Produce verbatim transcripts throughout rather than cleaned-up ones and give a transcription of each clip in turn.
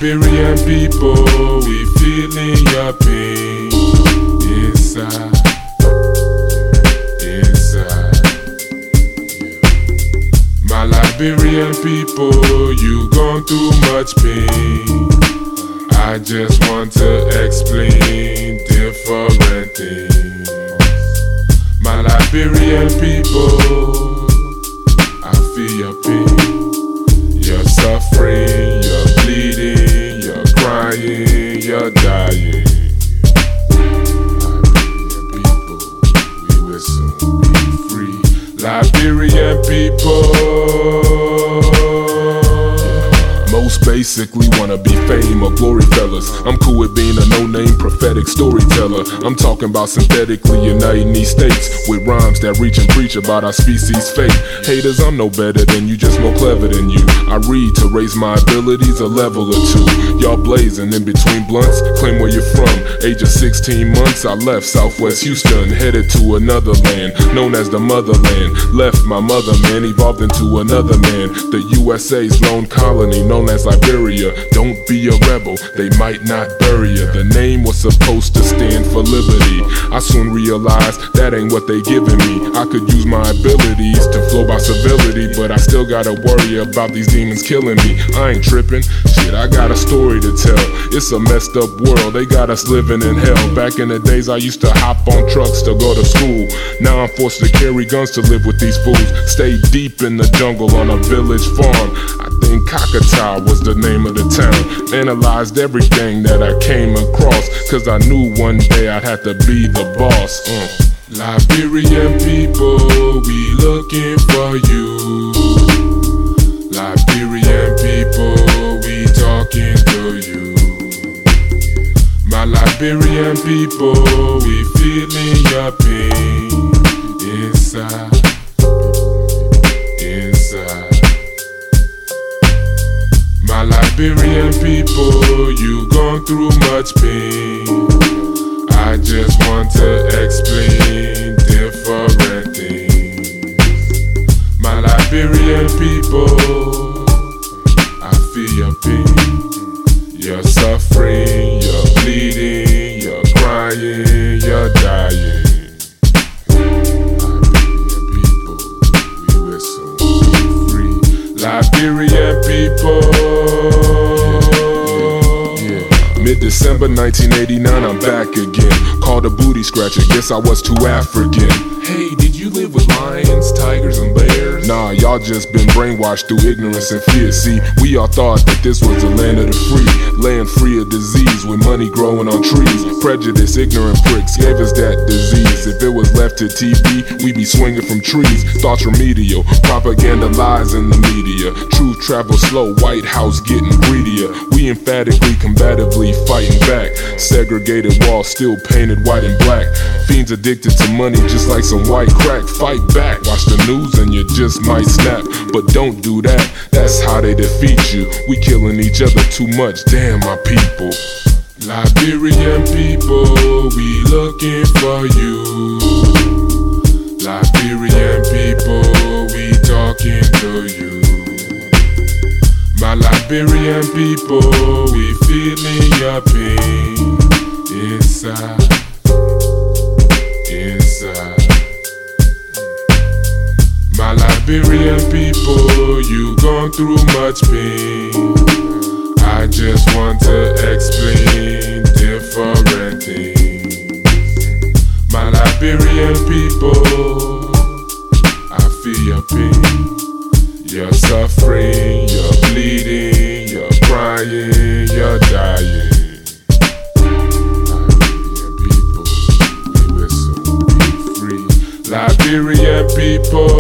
Liberian people, we feeling your pain inside, inside. My Liberian people, you gone through much pain. I just want to explain different things. My Liberian people, I feel your pain. You're suffering, you're bleeding, you're crying, you're dying. Liberian people, we will soon be free. Liberian people, most basically wanna be fame or glory fellas. I'm cool with being a no-name prophetic storyteller. I'm talking about synthetically uniting these states with rhymes that reach and preach about our species' fate. Haters, I'm no better than you, just more clever than you. I read to raise my abilities a level or two. Y'all blazing in between blunts, claim where you're from. Age of sixteen months, I left Southwest Houston, headed to another land known as the motherland. Left my motherland, evolved into another man. The U S A's lone colony known as Liberia. Don't be a rebel, they might not bury you. The name was supposed to stand for liberty. I soon realized that ain't what they giving me. I could use my abilities to flow by civility, but I still gotta worry about these demons killing me. I ain't tripping, shit, I got a story to tell. It's a messed up world, they got us living in hell. Back in the days I used to hop on trucks to go to school. Now I'm forced to carry guns to live with these fools. Stay deep in the jungle on a village farm. I think Cockatoo was the name of the town. Analyzed everything that I came across, cause I knew one day I'd have to be the boss. uh. Liberian people, we looking for you. Liberian people, we talking to you. My Liberian people, we feeling your pain inside, inside. My Liberian people, you gone through much pain. I just want to explain different things. My Liberian people, I feel your pain. You're suffering, you're bleeding, you're crying, you're dying. Liberian people, we will soon be free. Liberian people. Mid-December nineteen eighty-nine, I'm back again. Called a booty scratcher, guess I was too African. Hey, did you live with lions, tigers, and bears? Nah, y'all just been brainwashed through ignorance and fear. See, we all thought that this was the land of the free, land free of disease with money growing on trees. Prejudice, ignorant pricks gave us that disease. If it was left to T V, we'd be swinging from trees. Thoughts remedial, propaganda lies in the media. Truth travels slow, White House getting greedier. We emphatically, combatively fighting back. Segregated walls still painted white and black. Fiends addicted to money just like some white crack. Fight back, watch the news and you just might snap. But don't do that, that's how they defeat you. We killing each other too much, damn my people. Liberian people, we looking for you. Liberian people, we talking to you. My Liberian people, we feeling your pain inside, inside. My Liberian people, you gone through much pain. I just want to explain different things. My Liberian people, I feel your pain. You're suffering, you're bleeding, you're crying, you're dying. Liberian people, we will soon be free. Liberian people,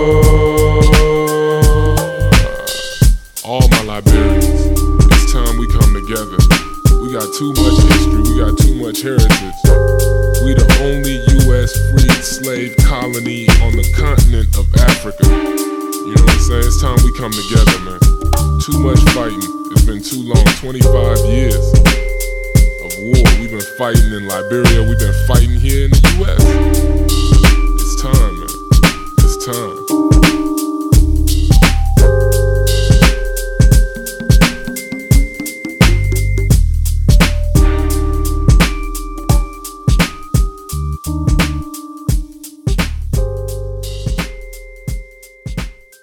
all my Liberians, it's time we come together. We got too much history, we got too much heritage. We the only U S freed slave colony on the continent of Africa. You know what I'm saying? It's time we come together, man. Too much fighting. It's been too long. twenty-five years of war. We've been fighting in Liberia. We've been fighting here in the U S It's time, man. It's time.